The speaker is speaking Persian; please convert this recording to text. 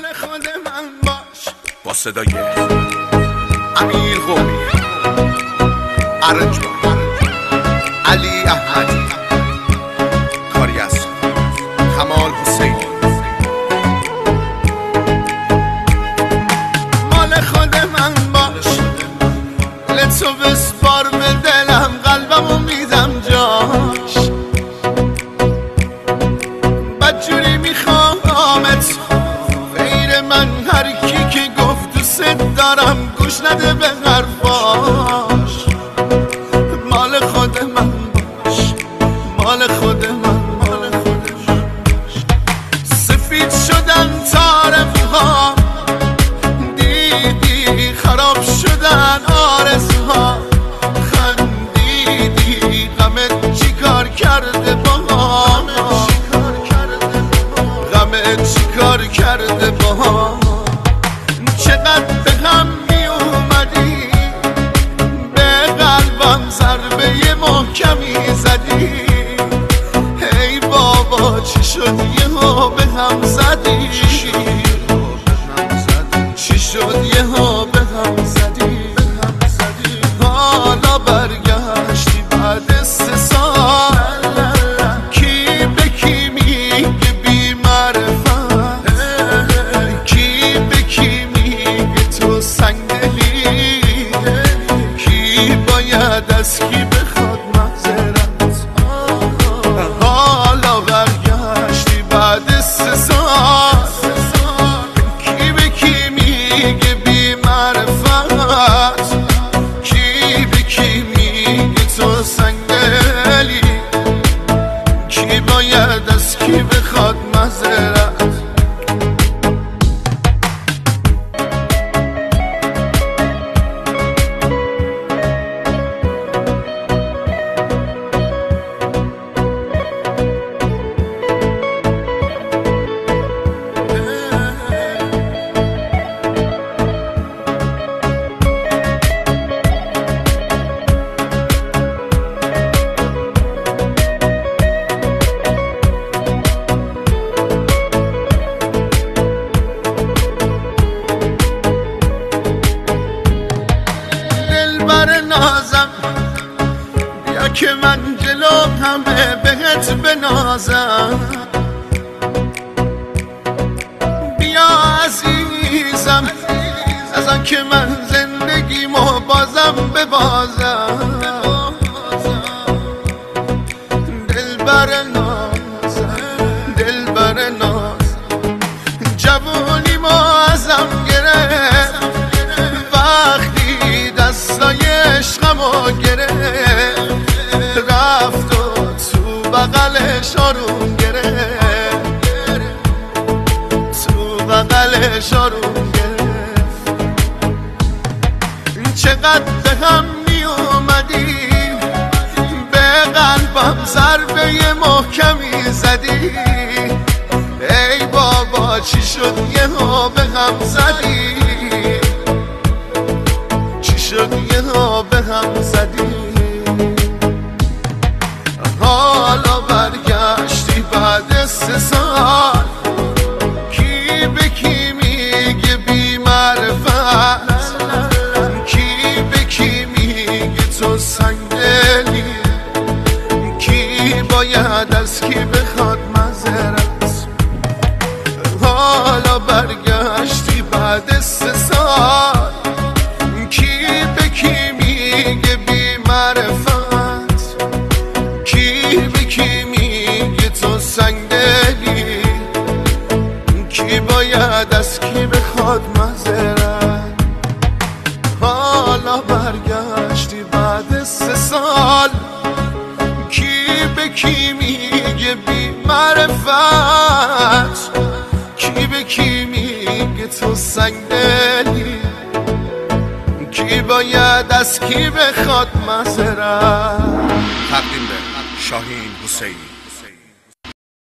مال خود من باش. با صدای امیر قومی، ارنجبان، علی احمدی، کاری از کمال حسینی. مال خود من باش، لطفو بسپار به دلم، قلبمو میدم جاش. بدجوری میخوامت غیر من، هر کی که گفت دوست دارم گوش نده به حرفاش. مال خود من باش، مال خود من، مال خود من. سفید شدن طرفها، دیدی خراب شدن آرزوها. خندیدی غمت چی کار کرده با هم، غمت چی کار کرده با هم. چقدر به هم می اومدی، به قلبم ضربه محکمی زدی. ای بابا چی شد یهو به هم زدی، چی شد یهو به هم زدی. حالا برگشتی بعد 3 سال، کی به کی میگه بی معرفت، کی به کی میگه تو سنگدلی، کی باید از کی بخواد معذرت. حالا برگشتی بعد 3 سال، کی به کی میگه بی معرفت، کی به کی میگه تو سنگدلی، کی باید از کی بخواد معذرت. نازم بیا که من جلو همه بهت بنازم. بیا عزیزم از آن که من زندگیمو بازم ببازم. دلبر نازم، دلبر نازم، جوونیمو ازم گرفت وقتی دستای عشقمو گرفت. رفت و تو بغلش آروم گرفت، تو بغلش آروم گرفت. چقدر به هم می اومدی، به قلبم ضربه محکمی زدی. ای بابا چی شد یهو به هم زدی، چی شد یهو به هم زدی. حالا برگشتی بعد 3 سال، کی به کی میگه بی معرفت، کی به کی میگه تو سنگدلی، کی باید از کی بخواد معذرت. حالا برگشتی بعد 3 سال، کی به کی میگه بی معرفت، کی به کی میگه تو سنگدلی، کی باید از کی بخواد معذرت. حالا برگشتی بعد 3 سال، کی به کی میگه بی معرفت، کی به کی میگه تو سنگدلی، کی باید از کی بخواد معذرت. تقدیم به شاهین حسینی.